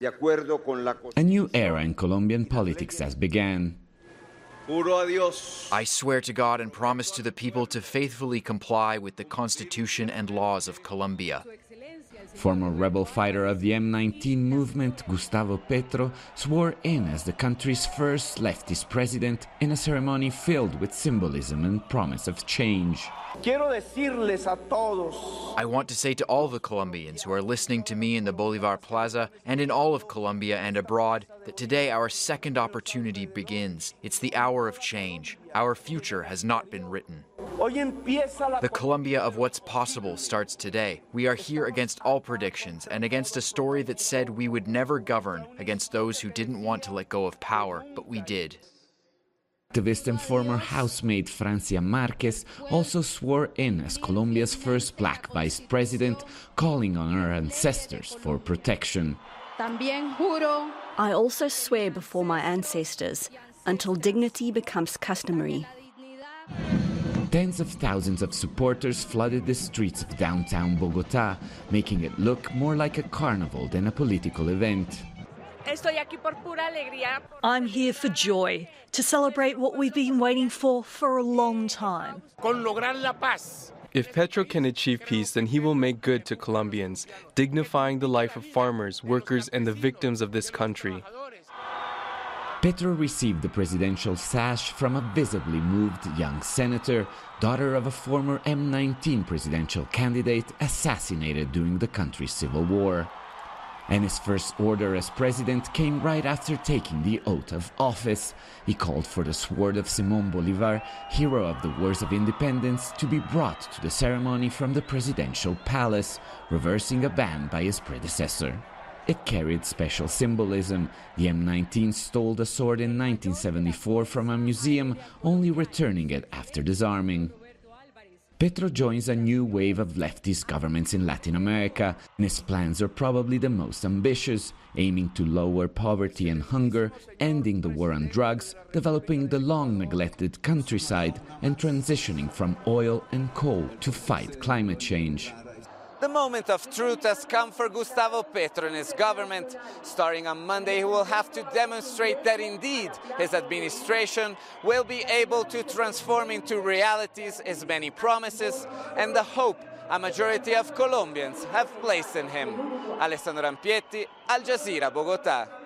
A new era in Colombian politics has begun. I swear to God and promise to the people to faithfully comply with the Constitution and laws of Colombia. Former rebel fighter of the M19 movement, Gustavo Petro, swore in as the country's first leftist president in a ceremony filled with symbolism and promise of change. I want to say to all the Colombians who are listening to me in the Bolivar Plaza and in all of Colombia and abroad that today our second opportunity begins. It's the hour of change. Our future has not been written. The Colombia of what's possible starts today. We are here against all predictions and against a story that said we would never govern against those who didn't want to let go of power, but we did. Activist and former housemate Francia Marquez also swore in as Colombia's first black vice president, calling on her ancestors for protection. I also swear before my ancestors, until dignity becomes customary. Tens of thousands of supporters flooded the streets of downtown Bogotá, making it look more like a carnival than a political event. I'm here for joy, to celebrate what we've been waiting for a long time. If Petro can achieve peace, then he will make good to Colombians, dignifying the life of farmers, workers, and the victims of this country. Petro received the presidential sash from a visibly moved young senator, daughter of a former M19 presidential candidate assassinated during the country's civil war. And his first order as president came right after taking the oath of office. He called for the sword of Simón Bolívar, hero of the Wars of Independence, to be brought to the ceremony from the presidential palace, reversing a ban by his predecessor. It carried special symbolism. The M19 stole the sword in 1974 from a museum, only returning it after disarming. Petro joins a new wave of leftist governments in Latin America, and his plans are probably the most ambitious, aiming to lower poverty and hunger, ending the war on drugs, developing the long-neglected countryside, and transitioning from oil and coal to fight climate change. The moment of truth has come for Gustavo Petro and his government. Starting on Monday, he will have to demonstrate that indeed his administration will be able to transform into realities his many promises and the hope a majority of Colombians have placed in him. Alessandro Ampietti, Al Jazeera, Bogotá.